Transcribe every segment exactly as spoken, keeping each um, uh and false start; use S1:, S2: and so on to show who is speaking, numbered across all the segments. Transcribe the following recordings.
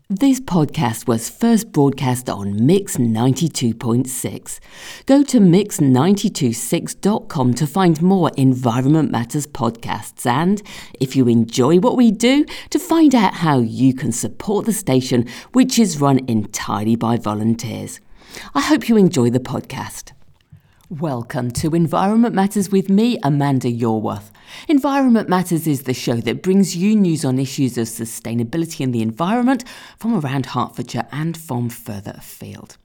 S1: This podcast was first broadcast on Mix ninety-two point six. Go to mix nine two six dot com to find more Environment Matters podcasts and, if you enjoy what we do, to find out how you can support the station, which is run entirely by volunteers. I hope you enjoy the podcast. Welcome to Environment Matters with me, Amanda Yorworth. Environment Matters is the show that brings you news on issues of sustainability and the environment from around Hertfordshire and from further afield.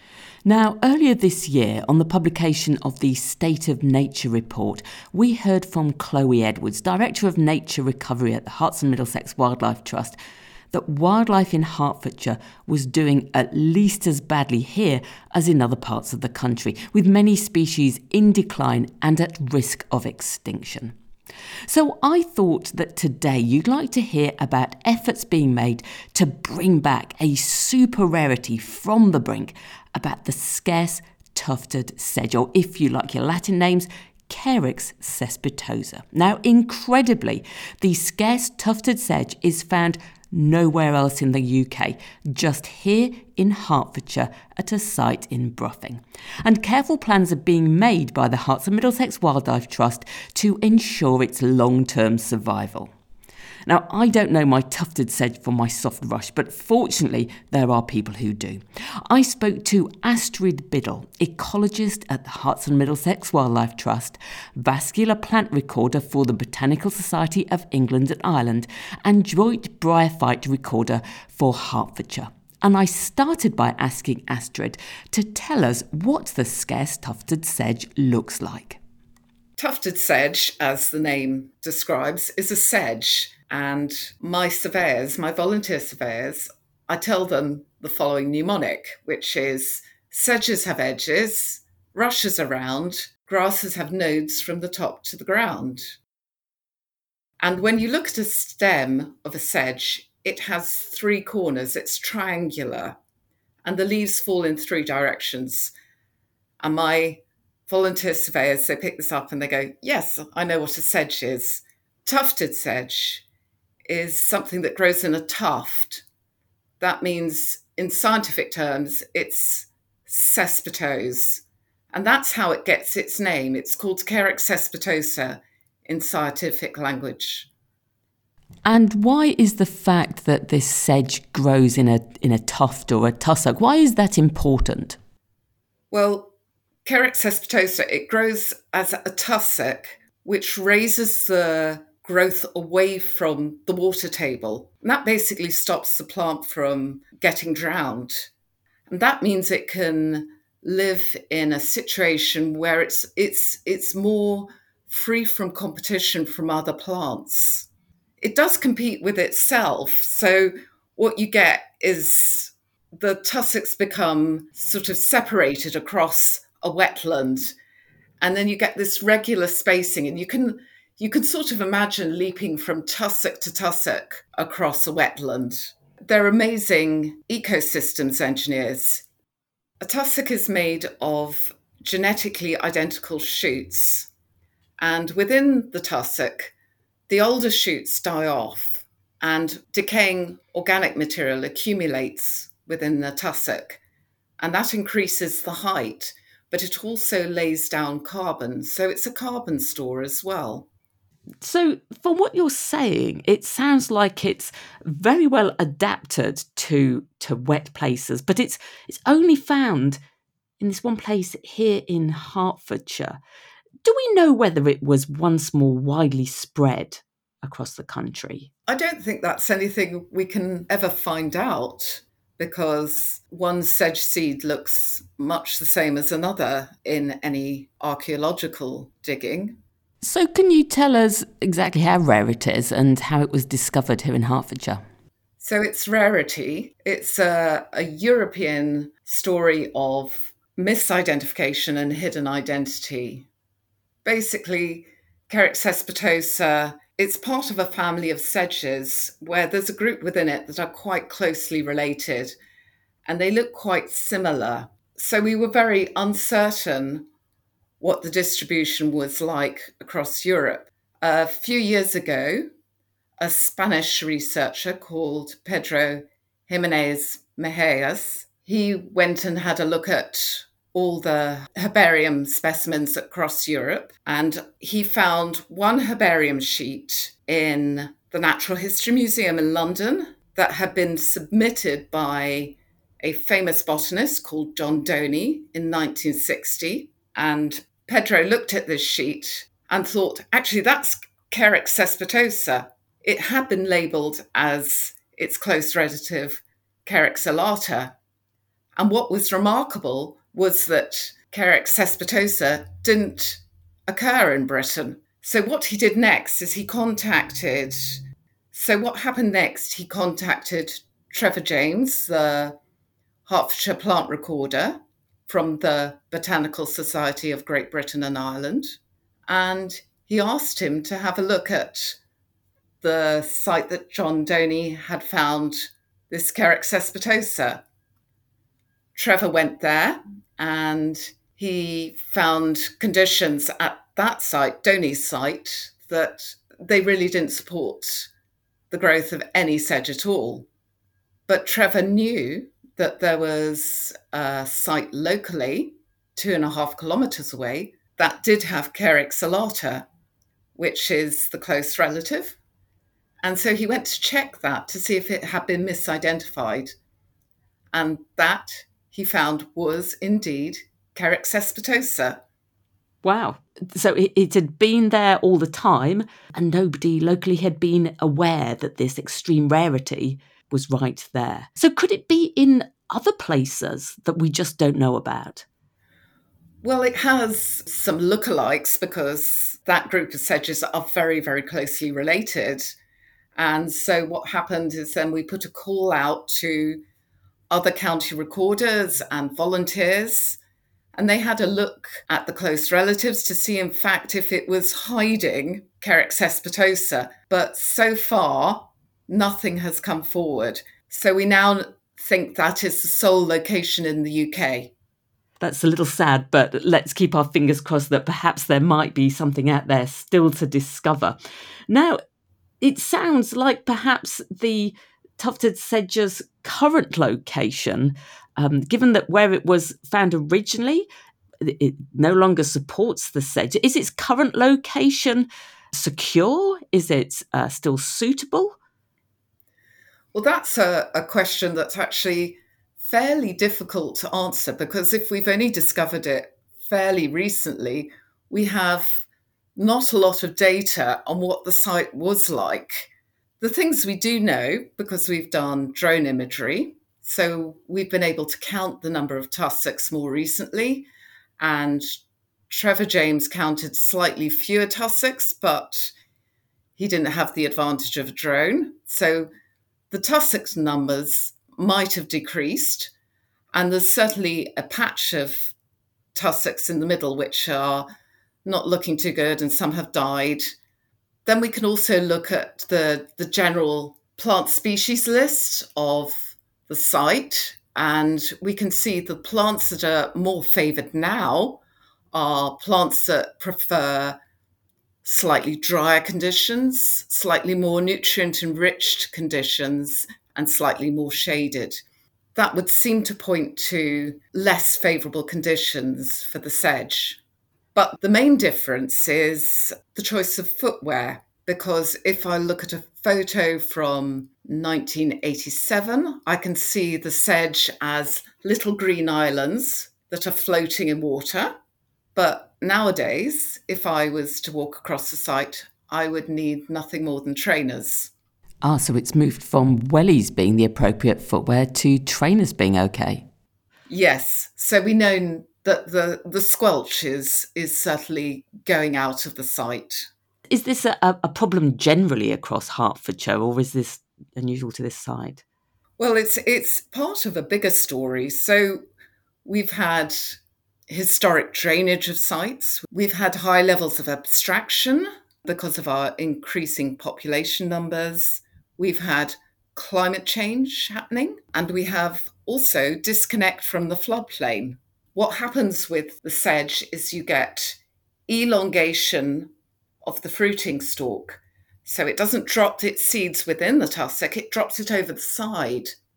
S1: Now, earlier this year, on the publication of the State of Nature report, we heard from Chloe Edwards, Director of Nature Recovery at the Herts and Middlesex Wildlife Trust, that wildlife in Hertfordshire was doing at least as badly here as in other parts of the country, with many species in decline and at risk of extinction. So I thought that today you'd like to hear about efforts being made to bring back a super rarity from the brink, about the scarce tufted sedge, or if you like your Latin names, Carex cespitosa. Now, incredibly, the scarce tufted sedge is found nowhere else in the U K, just here in Hertfordshire at a site in Bruffing. And careful plans are being made by the Herts and Middlesex Wildlife Trust to ensure its long-term survival. Now, I don't know my tufted sedge from my soft rush, but fortunately there are people who do. I spoke to Astrid Biddle, ecologist at the Herts and Middlesex Wildlife Trust, vascular plant recorder for the Botanical Society of England and Ireland, and joint bryophyte recorder for Hertfordshire. And I started by asking Astrid to tell us what the scarce tufted sedge looks like.
S2: Tufted sedge, as the name describes, is a sedge. And my surveyors, my volunteer surveyors, I tell them the following mnemonic, which is: sedges have edges, rushes are round, grasses have nodes from the top to the ground. And when you look at a stem of a sedge, it has three corners, it's triangular, and the leaves fall in three directions. And my volunteer surveyors, they pick this up and they go, yes, I know what a sedge is. Tufted sedge is something that grows in a tuft. That means, in scientific terms, it's cespitose. And that's how it gets its name. It's called Carex cespitosa in scientific language.
S1: And why is the fact that this sedge grows in a in a tuft or a tussock, why is that important?
S2: Well, Carex cespitosa, it grows as a tussock, which raises the growth away from the water table. And that basically stops the plant from getting drowned. And that means it can live in a situation where it's it's it's more free from competition from other plants. It does compete with itself. So what you get is the tussocks become sort of separated across a wetland. And then you get this regular spacing, and you can You can sort of imagine leaping from tussock to tussock across a wetland. They're amazing ecosystems engineers. A tussock is made of genetically identical shoots, and within the tussock, the older shoots die off, and decaying organic material accumulates within the tussock, and that increases the height, but it also lays down carbon, so it's a carbon store as well.
S1: So, from what you're saying, it sounds like it's very well adapted to to wet places, but it's it's only found in this one place here in Hertfordshire. Do we know whether it was once more widely spread across the country?
S2: I don't think that's anything we can ever find out, because one sedge seed looks much the same as another in any archaeological digging.
S1: So can you tell us exactly how rare it is and how it was discovered here in Hertfordshire?
S2: So its rarity, it's a, a European story of misidentification and hidden identity. Basically, Carex cespitosa, it's part of a family of sedges where there's a group within it that are quite closely related, and they look quite similar. So we were very uncertain what the distribution was like across Europe. A few years ago, a Spanish researcher called Pedro Jimenez Mejias, he went and had a look at all the herbarium specimens across Europe, and he found one herbarium sheet in the Natural History Museum in London that had been submitted by a famous botanist called John Doney in nineteen sixty. And Pedro looked at this sheet and thought, actually, that's Carex cespitosa. It had been labelled as its close relative Carex alata. And what was remarkable was that Carex cespitosa didn't occur in Britain. So what he did next is he contacted, so what happened next, he contacted Trevor James, the Hertfordshire plant recorder from the Botanical Society of Great Britain and Ireland, and he asked him to have a look at the site that John Doney had found this Carex cespitosa. Trevor went there and he found conditions at that site, Doney's site, that they really didn't support the growth of any sedge at all. But Trevor knew that there was a site locally, two and a half kilometres away, that did have Carex alata, which is the close relative. And so he went to check that to see if it had been misidentified. And that, he found, was indeed Carex cespitosa.
S1: Wow. So it, it had been there all the time, and nobody locally had been aware that this extreme rarity was right there. So could it be in other places that we just don't know about?
S2: Well, it has some lookalikes because that group of sedges are very, very closely related. And so what happened is then we put a call out to other county recorders and volunteers, and they had a look at the close relatives to see, in fact, if it was hiding Carex cespitosa. But so far, nothing has come forward. So we now think that is the sole location in the U K.
S1: That's a little sad, but let's keep our fingers crossed that perhaps there might be something out there still to discover. Now, it sounds like perhaps the tufted sedge's current location, um, given that where it was found originally, it no longer supports the sedge. Is its current location secure? Is it uh, still suitable?
S2: Well, that's a, a question that's actually fairly difficult to answer, because if we've only discovered it fairly recently, we have not a lot of data on what the site was like. The things we do know, because we've done drone imagery, so we've been able to count the number of tussocks more recently, and Trevor James counted slightly fewer tussocks, but he didn't have the advantage of a drone. So the tussock numbers might have decreased, and there's certainly a patch of tussocks in the middle which are not looking too good, and some have died. Then we can also look at the, the general plant species list of the site, and we can see the plants that are more favoured now are plants that prefer slightly drier conditions, slightly more nutrient-enriched conditions, and slightly more shaded. That would seem to point to less favourable conditions for the sedge. But the main difference is the choice of footwear, because if I look at a photo from nineteen eighty-seven, I can see the sedge as little green islands that are floating in water. But nowadays, if I was to walk across the site, I would need nothing more than trainers.
S1: Ah, so it's moved from wellies being the appropriate footwear to trainers being okay.
S2: Yes. So we know that the, the squelch is, is certainly going out of the site.
S1: Is this a, a problem generally across Hertfordshire, or is this unusual to this site?
S2: Well, it's it's part of a bigger story. So we've had historic drainage of sites. We've had high levels of abstraction because of our increasing population numbers. We've had climate change happening, and we have also disconnect from the floodplain. What happens with the sedge is you get elongation of the fruiting stalk. So it doesn't drop its seeds within the tussock, it drops it over the side.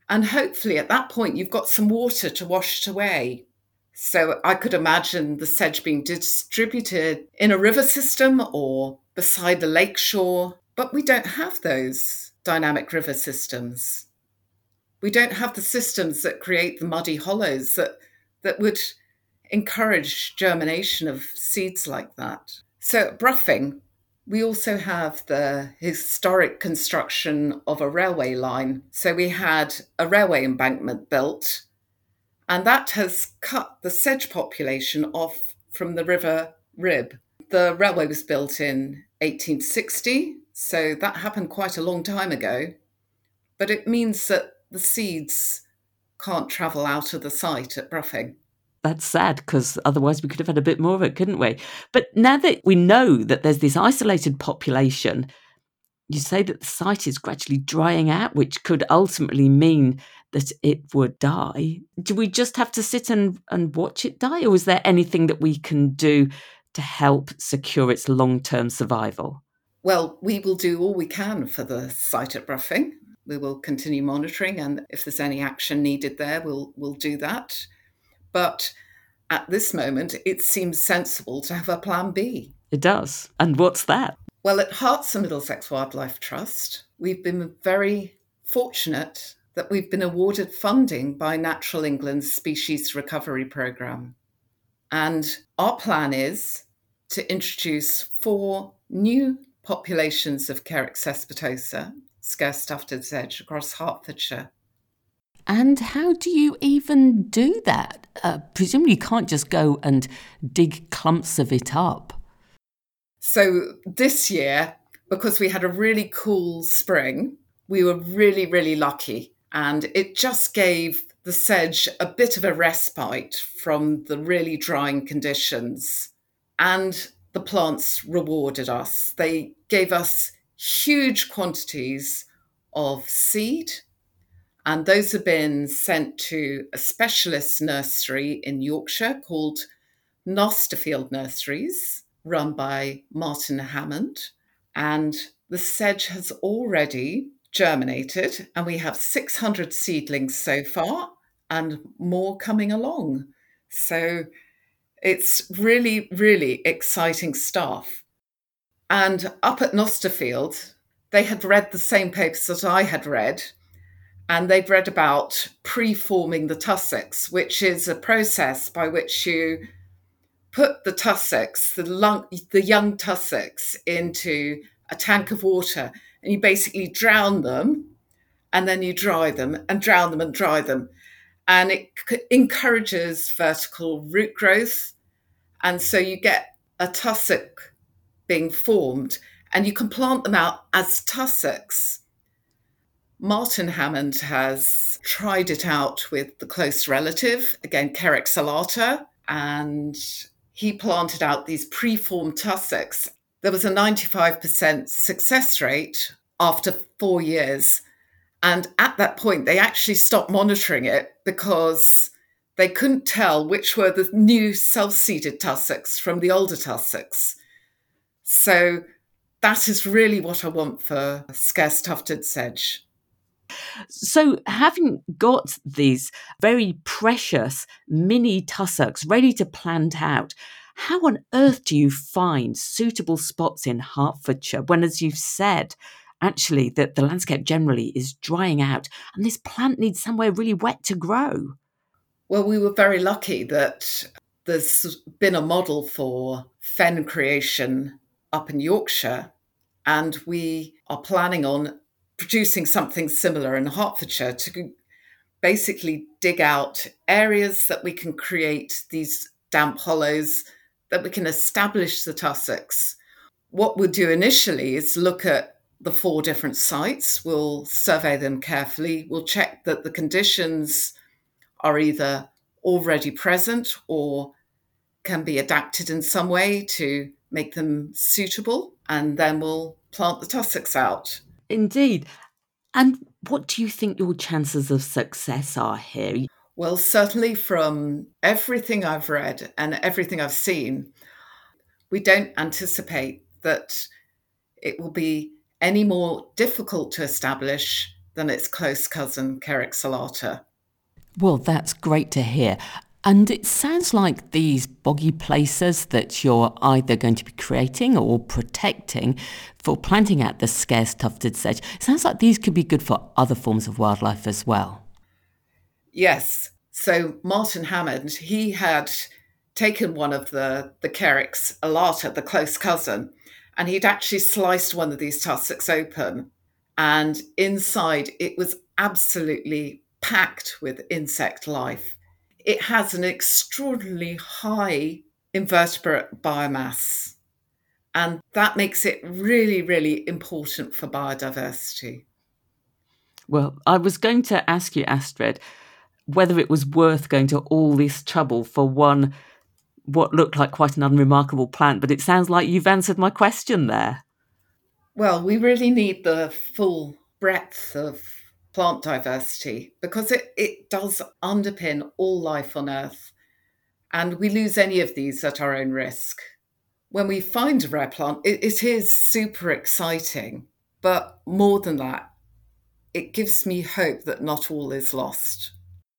S2: And hopefully at that point, you've got some water to wash it away. So I could imagine the sedge being distributed in a river system or beside the lake shore, but we don't have those dynamic river systems. We don't have the systems that create the muddy hollows that, that would encourage germination of seeds like that. So at Bruffing, we also have the historic construction of a railway line. So we had a railway embankment built, and that has cut the sedge population off from the River Rib. The railway was built in eighteen sixty, so that happened quite a long time ago. But it means that the seeds can't travel out of the site at Bruffing.
S1: That's sad, because otherwise we could have had a bit more of it, couldn't we? But now that we know that there's this isolated population, you say that the site is gradually drying out, which could ultimately mean that it would die. Do we just have to sit and, and watch it die? Or is there anything that we can do to help secure its long-term survival?
S2: Well, we will do all we can for the site at Bruffing. We will continue monitoring, and if there's any action needed there, we'll we'll do that. But at this moment, it seems sensible to have a plan B.
S1: It does. And what's that?
S2: Well, at Herts and Middlesex Wildlife Trust, we've been very fortunate that we've been awarded funding by Natural England's Species Recovery Programme. And our plan is to introduce four new populations of Carex cespitosa, scarce tufted sedge, across Hertfordshire.
S1: And how do you even do that? Uh, presumably you can't just go and dig clumps of it up.
S2: So this year, because we had a really cool spring, we were really, really lucky. And it just gave the sedge a bit of a respite from the really drying conditions. And the plants rewarded us. They gave us huge quantities of seed, and those have been sent to a specialist nursery in Yorkshire called Nosterfield Nurseries, run by Martin Hammond. And the sedge has already germinated, and we have six hundred seedlings so far and more coming along. So it's really, really exciting stuff. And up at Nosterfield, they had read the same papers that I had read, and they'd read about preforming the tussocks, which is a process by which you put the tussocks, the, lung, the young tussocks, into a tank of water, and you basically drown them, and then you dry them, and drown them and dry them. And it c- encourages vertical root growth. And so you get a tussock being formed, and you can plant them out as tussocks. Martin Hammond has tried it out with the close relative, again, Carex alata, and he planted out these preformed tussocks. There was a ninety-five percent success rate after four years. And at that point, they actually stopped monitoring it because they couldn't tell which were the new self-seeded tussocks from the older tussocks. So that is really what I want for scarce tufted sedge.
S1: So having got these very precious mini tussocks ready to plant out, how on earth do you find suitable spots in Hertfordshire when, as you've said, actually that the landscape generally is drying out and this plant needs somewhere really wet to grow?
S2: Well, we were very lucky that there's been a model for fen creation up in Yorkshire, and we are planning on producing something similar in Hertfordshire to basically dig out areas that we can create these damp hollows, that we can establish the tussocks. What we'll do initially is look at the four different sites. We'll survey them carefully. We'll check that the conditions are either already present or can be adapted in some way to make them suitable. And then we'll plant the tussocks out.
S1: Indeed. And what do you think your chances of success are here?
S2: Well, certainly from everything I've read and everything I've seen, we don't anticipate that it will be any more difficult to establish than its close cousin, Carex alata.
S1: Well, that's great to hear. And it sounds like these boggy places that you're either going to be creating or protecting for planting out the scarce tufted sedge, sounds like these could be good for other forms of wildlife as well.
S2: Yes. So Martin Hammond, he had taken one of the, the Carex alata, the close cousin, and he'd actually sliced one of these tussocks open. And inside, it was absolutely packed with insect life. It has an extraordinarily high invertebrate biomass, and that makes it really, really important for biodiversity.
S1: Well, I was going to ask you, Astrid, whether it was worth going to all this trouble for one, what looked like quite an unremarkable plant, but it sounds like you've answered my question there.
S2: Well, we really need the full breadth of plant diversity because it, it does underpin all life on Earth. And we lose any of these at our own risk. When we find a rare plant, it, it is super exciting. But more than that, it gives me hope that not all is lost.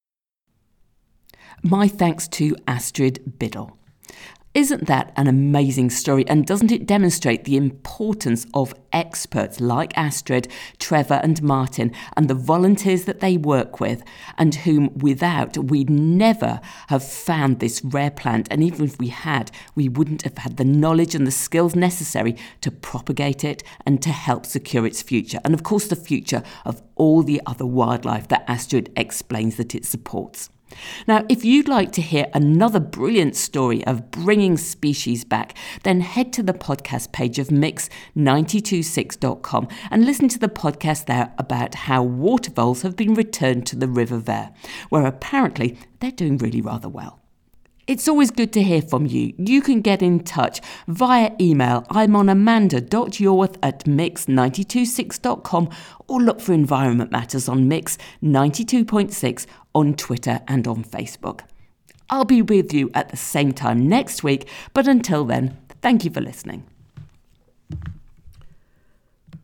S1: My thanks to Astrid Biddle. Isn't that an amazing story? And doesn't it demonstrate the importance of experts like Astrid, Trevor and Martin and the volunteers that they work with, and whom without we'd never have found this rare plant, and even if we had, we wouldn't have had the knowledge and the skills necessary to propagate it and to help secure its future, and of course the future of all the other wildlife that Astrid explains that it supports. Now, if you'd like to hear another brilliant story of bringing species back, then head to the podcast page of mix nine two six dot com and listen to the podcast there about how water voles have been returned to the River Ver, where apparently they're doing really rather well. It's always good to hear from you. You can get in touch via email. I'm on amanda dot yorworth at mix nine two six dot com, or look for Environment Matters on Mix ninety-two point six on Twitter and on Facebook. I'll be with you at the same time next week, but until then, thank you for listening.